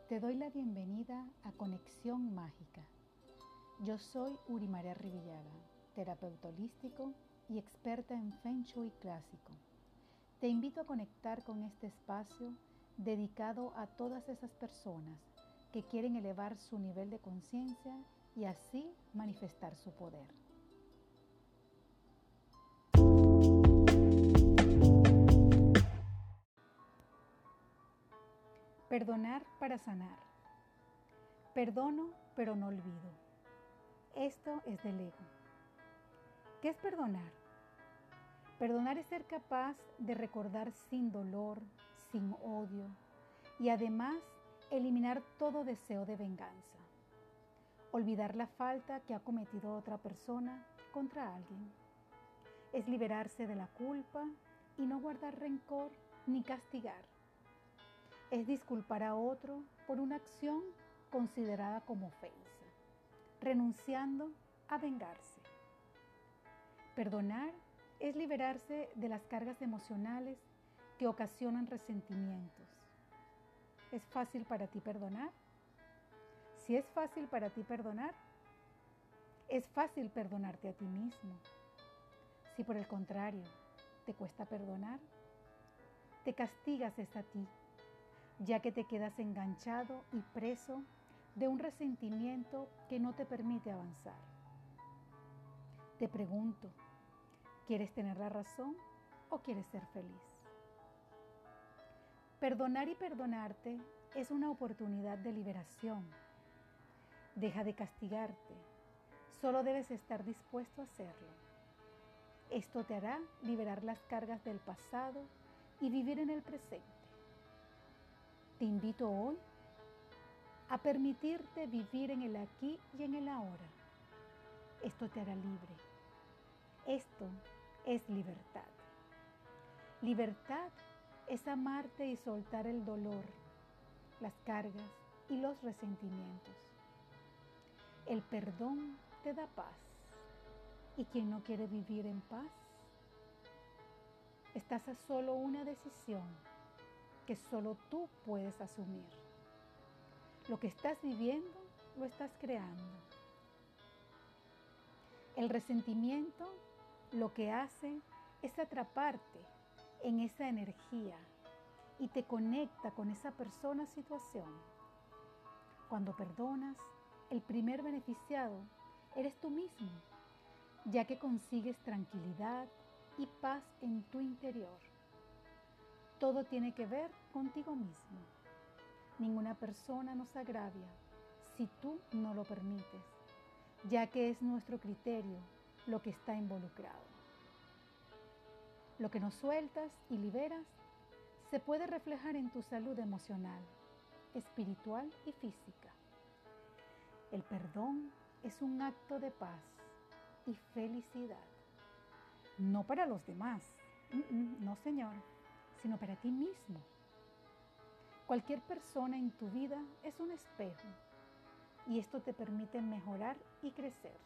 Te doy la bienvenida a Conexión Mágica. Yo soy Uri María Rivillaga, terapeuta holístico y experta en Feng Shui clásico. Te invito a conectar con este espacio dedicado a todas esas personas que quieren elevar su nivel de conciencia y así manifestar su poder. Perdonar para sanar. Perdono, pero no olvido. Esto es del ego. ¿Qué es perdonar? Perdonar es ser capaz de recordar sin dolor, sin odio y además eliminar todo deseo de venganza. Olvidar la falta que ha cometido otra persona contra alguien. Es liberarse de la culpa y no guardar rencor ni castigar. Es disculpar a otro por una acción considerada como ofensa, renunciando a vengarse. Perdonar es liberarse de las cargas emocionales que ocasionan resentimientos. ¿Es fácil para ti perdonar? Si es fácil para ti perdonar, es fácil perdonarte a ti mismo. Si por el contrario te cuesta perdonar, te castigas a ti, ya que te quedas enganchado y preso de un resentimiento que no te permite avanzar. Te pregunto, ¿quieres tener la razón o quieres ser feliz? Perdonar y perdonarte es una oportunidad de liberación. Deja de castigarte, solo debes estar dispuesto a hacerlo. Esto te hará liberar las cargas del pasado y vivir en el presente. Te invito hoy a permitirte vivir en el aquí y en el ahora. Esto te hará libre. Esto es libertad. Libertad es amarte y soltar el dolor, las cargas y los resentimientos. El perdón te da paz. ¿Y quien no quiere vivir en paz? Estás a solo una decisión que solo tú puedes asumir. Lo que estás viviendo, lo estás creando. El resentimiento lo que hace es atraparte en esa energía y te conecta con esa persona o situación. Cuando perdonas, el primer beneficiado eres tú mismo, ya que consigues tranquilidad y paz en tu interior. Todo tiene que ver contigo mismo. Ninguna persona nos agravia si tú no lo permites, ya que es nuestro criterio lo que está involucrado. Lo que no sueltas y liberas se puede reflejar en tu salud emocional, espiritual y física. El perdón es un acto de paz y felicidad. No para los demás, no señor, sino para ti mismo. Cualquier persona en tu vida es un espejo y esto te permite mejorar y crecer.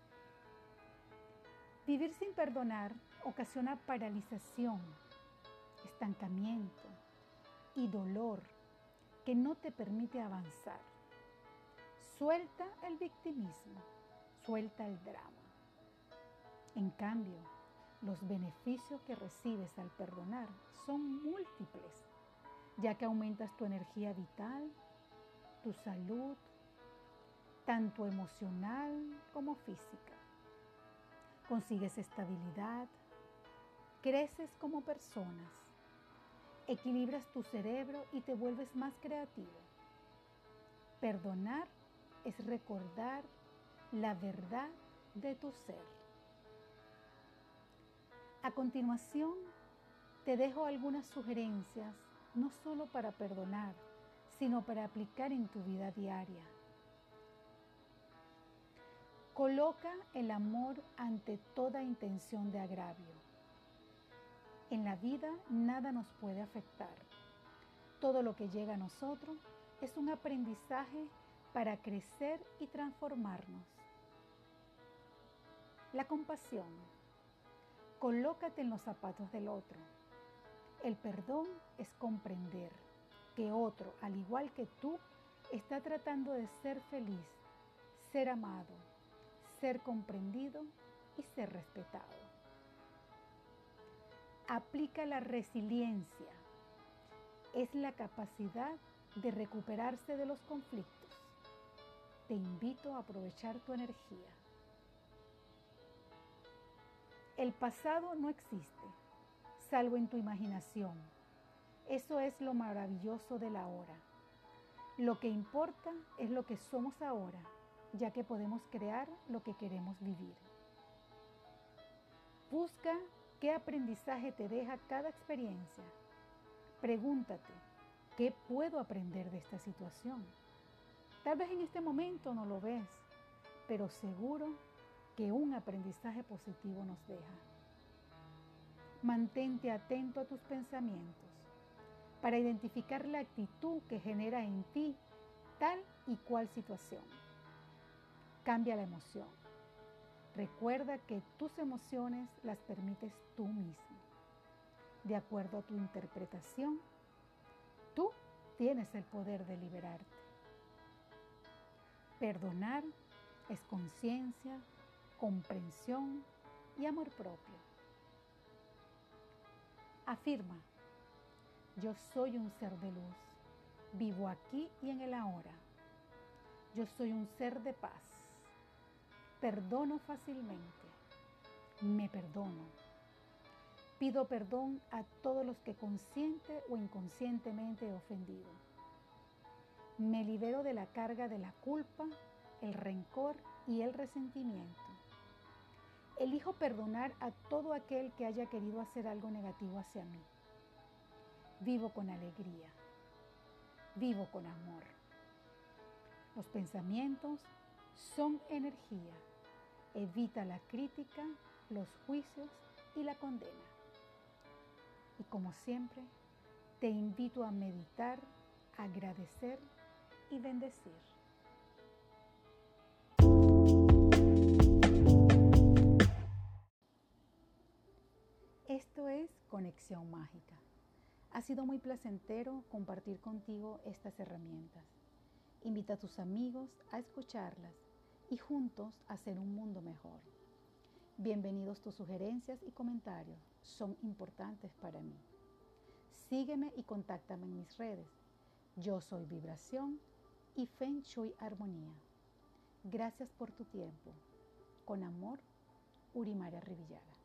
Vivir sin perdonar ocasiona paralización, estancamiento y dolor que no te permite avanzar. Suelta el victimismo, suelta el drama. En cambio, los beneficios que recibes al perdonar son múltiples, ya que aumentas tu energía vital, tu salud, tanto emocional como física. Consigues estabilidad, creces como personas, equilibras tu cerebro y te vuelves más creativo. Perdonar es recordar la verdad de tu ser. A continuación, te dejo algunas sugerencias, no solo para perdonar, sino para aplicar en tu vida diaria. Coloca el amor ante toda intención de agravio. En la vida nada nos puede afectar. Todo lo que llega a nosotros es un aprendizaje para crecer y transformarnos. La compasión. Colócate en los zapatos del otro. El perdón es comprender que otro, al igual que tú, está tratando de ser feliz, ser amado, ser comprendido y ser respetado. Aplica la resiliencia. Es la capacidad de recuperarse de los conflictos. Te invito a aprovechar tu energía. El pasado no existe, salvo en tu imaginación. Eso es lo maravilloso de la hora. Lo que importa es lo que somos ahora, ya que podemos crear lo que queremos vivir. Busca qué aprendizaje te deja cada experiencia. Pregúntate, ¿qué puedo aprender de esta situación? Tal vez en este momento no lo ves, pero seguro que un aprendizaje positivo nos deja. Mantente atento a tus pensamientos para identificar la actitud que genera en ti tal y cual situación. Cambia la emoción. Recuerda que tus emociones las permites tú mismo. De acuerdo a tu interpretación, tú tienes el poder de liberarte. Perdonar es conciencia, comprensión y amor propio. Afirma: yo soy un ser de luz, vivo aquí y en el ahora. Yo soy un ser de paz. Perdono fácilmente. Me perdono. Pido perdón a todos los que consciente o inconscientemente he ofendido. Me libero de la carga de la culpa, el rencor y el resentimiento. Elijo perdonar a todo aquel que haya querido hacer algo negativo hacia mí. Vivo con alegría. Vivo con amor. Los pensamientos son energía. Evita la crítica, los juicios y la condena. Y como siempre, te invito a meditar, agradecer y bendecir. Esto es Conexión Mágica. Ha sido muy placentero compartir contigo estas herramientas. Invita a tus amigos a escucharlas y juntos hacer un mundo mejor. Bienvenidos tus sugerencias y comentarios, son importantes para mí. Sígueme y contáctame en mis redes. Yo soy Vibración y Feng Shui Armonía. Gracias por tu tiempo. Con amor, Urimaria Rivillaga.